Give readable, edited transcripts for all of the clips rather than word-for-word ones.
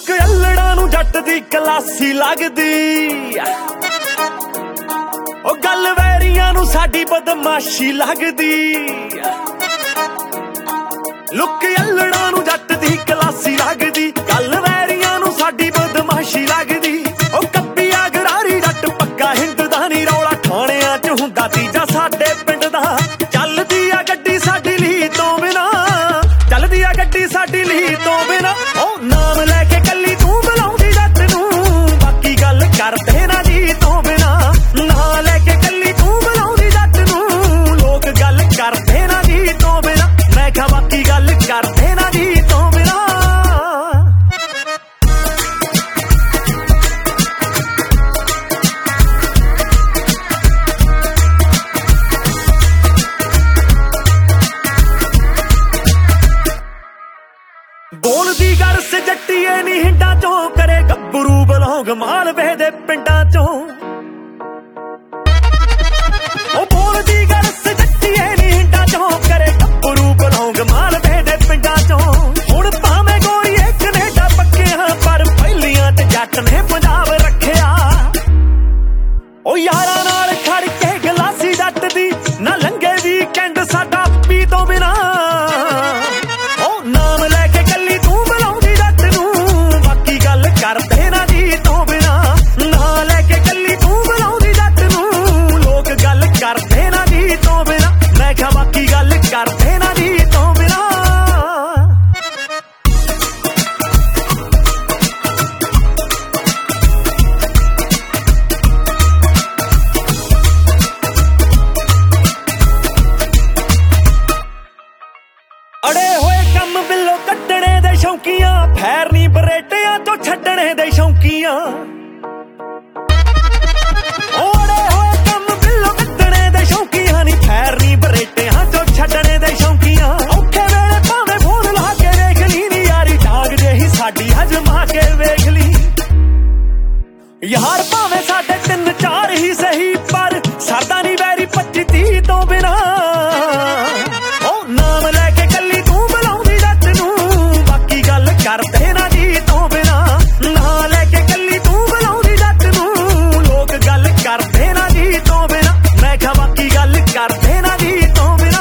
Look ਅਲੜਾਂ ਨੂੰ ਜੱਟ ਦੀ classy ਲੱਗਦੀ। ਉਹ ਗੱਲ ਵੈਰੀਆਂ ਨੂੰ ਸਾਡੀ ਬਦਮਾਸ਼ੀ ਲੱਗਦੀ। ਲੁੱਕ ਅਲੜਾਂ ਨੂੰ ਜੱਟ ਦੀ ਕਲਾਸੀ ਲੱਗਦੀ, ਗੱਲ ਵੈਰੀਆਂ ਨੂੰ ਸਾਡੀ ਬਦਮਾਸ਼ੀ ਲੱਗਦੀ। ਉਹ ਕੱਬੀਆ ਗਰਾਰੀ ਜੱਟ ਪੱਕਾ ਹਿੰਦ ਦਾ ਨੀ, ਰੌਲਾ ਠਾਣਿਆਂ ਚ ਹੁੰਦਾ ਤੀਜਾ ਸਾਡੇ ਪਿੰਡ ਦਾ। ਚੱਲਦੀ ਆ ਗੱਡੀ ਸਾਡੀ ਲੀ ਤੋਂ ਬਿਨਾ, ਚੱਲਦੀ ਆ ਗੱਡੀ ਸਾਡੀ ਲੀ ਤੋਂ ਬਿਨਾ। ਉਹ ਨਾਮ ਲੈ ਕੇ ਕੱਲੀ ਤੂੰ ਬੁਲਾਉਂਦੀ ਜੱਟ ਨੂੰ, ਬਾਕੀ ਗੱਲ ਕਰਦੇ ਨਾ ਜੀ ਤੋਂ ਬਿਨਾ। ਨਾਂ ਲੈ ਕੇ ਕੱਲੀ ਤੂੰ ਬੁਲਾਉਂਦੀ ਜੱਟ ਨੂੰ, ਲੋਕ ਗੱਲ ਕਰਦੇ ਨਾ ਜੀ ਤੋਂ ਬਿਨਾ। ਮੈਂ ਕਿਹਾ ਬਾਕੀ ਗੱਲ ਕਰਦੇ ਨਾ ਜੀ ਤੋਂ ਬਿਨਾ। ਬੋਲਦੀ ਗਰਸ ਜੱਟੀਏ ਨੀ ਹਿੰਡਾਂ ਚੋਂ, ਕਰੇ ਗੱਭਰੂ ਬਲੌਂਗ ਮਾਲਵੇ ਦੇ ਪਿੰਡਾਂ ਚੋਂ। ਉਹ ਬੋਲਦੀ ਗਰਸ ਜੱਟੀਏ ਨੀ ਹਿੰਡਾਂ ਚੋਂ, ਕਰੇ ਗੱਭਰੂ ਬਲੌਂਗ ਮਾਲਵੇ ਦੇ ਪਿੰਡਾਂ ਚੋਂ। ਹੁਣ ਭਾਵੇਂ ਗੋਰੀਏ ਕਨੇਡਾ ਪੱਕਿਆ, ਪਰ ਪਹਿਲੀਆਂ ਤੇ ਜੱਟ ਨੇ ਪੰਜਾਬ ਰੱਖਿਆ। ਉਹ ਯਾਰਾਂ ਨਾਲ ਖੜ ਕੇ ਗਲਾਸੀ ਜੱਟ ਦੀ, ਨਾ ਲੰਘੇ ਵੀਕਐਂਡ ਸਾਡਾ ਪੀ ਤੋਂ ਬਿਨਾ। ਉਹ ਨਾਮ ਲੈ ਕੇ ਕੱਲੀ ਤੂੰ ਬੁਲਾਉਂਦੀ ਜੱਟ ਨੂੰ, ਬਾਕੀ ਗੱਲ ਕਰਦੇ ਨਾ ਜੀ ਤੋਂ ਬਿਨਾ। ਨਾਂ ਲੈ ਕੇ ਕੱਲੀ ਤੂੰ ਬੁਲਾਉਂਦੀ ਜੱਟ ਨੂੰ, ਲੋਕ ਗੱਲ ਕਰਦੇ ਨਾ ਜੀ ਤੋਂ ਬਿਨਾ। ਮੈਂ ਕਿਹਾ ਬਾਕੀ ਗੱਲ ਕਰਦੇ ਨਾ ਜੀ ਤੋਂ ਬਿਨਾ। ਅੜੇ ਹੋਏ ਕੰਮ ਬਿੱਲੋ ਕੱਢਣੇ ਦੇ ਸ਼ੌਂਕੀਆਂ, ਫੈਰ ਨੀ ਬਰੇਟਿਆਂ ਤੋਂ ਛੱਡਣੇ ਦੇ ਸ਼ੌਂਕੀਆਂ। ਅੜੇ ਹੋਏ ਕੰਮ ਬਿੱਲੋ ਕੱਢਣੇ ਦੇ ਸ਼ੌਂਕੀਆਂ, ਨੀ ਫੈਰ ਨੀ ਬਰੇਟਿਆਂ ਤੋਂ ਛੱਡਣੇ ਦੇ ਸ਼ੌਂਕੀਆਂ। ਔਖੇ ਵੇਲੇ ਭਾਵੇਂ ਫੋਨ ਲਾ ਕੇ ਦੇਖ ਲਈ ਨੀ ਯਾਰੀ, ਡਾਂਗ ਜਿਹੀ ਸਾਡੀ ਹਜਮਾ ਕੇ ਵੇਖ ਲਈ। ਯਾਰ ਭਾਵੇਂ ਸਾਡੇ 3-4 ਹੀ ਸਹੀ, ਪਰ ਸਾਡਾ ਨੀ ਵੈਰੀ 25-30 ਤੋਂ ਬਿਨਾ। ਉਹ ਨਾਮ ਲੈ ਕੇ ਕੱਲੀ ਤੂੰ ਬੁਲਾਉਂਦੀ ਜੱਟ ਨੂੰ, ਬਾਕੀ ਗੱਲ ਕਰਦੇ ਨਾ ਜੀ ਤੋਂ ਬਿਨਾ। ਨਾਂ ਲੈ ਕੇ ਕੱਲੀ ਤੂੰ ਬੁਲਾਉਂਦੀ ਜੱਟ ਨੂੰ, ਲੋਕ ਗੱਲ ਕਰਦੇ ਨਾ ਜੀ ਤੋਂ ਬਿਨਾ। ਮੈਂ ਕਿਹਾ ਬਾਕੀ ਗੱਲ ਕਰਦੇ ਨਾ ਜੀ ਤੋਂ ਬਿਨਾ।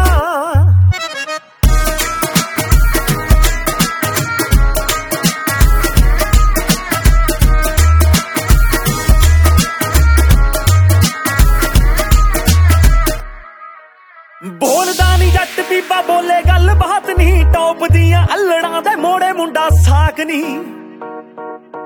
ਬੋਲਦਾ ਨੀ ਜੱਟ ਬੀਬਾ ਬੋਲੇ ਗੱਲ ਬਾਤ ਨੀ, ਟੌਪ ਦੀਆਂ ਅਲੜਾਂ ਦੇ ਮੋੜੇ ਮੁੰਡਾ ਸਾਕ ਨੀ।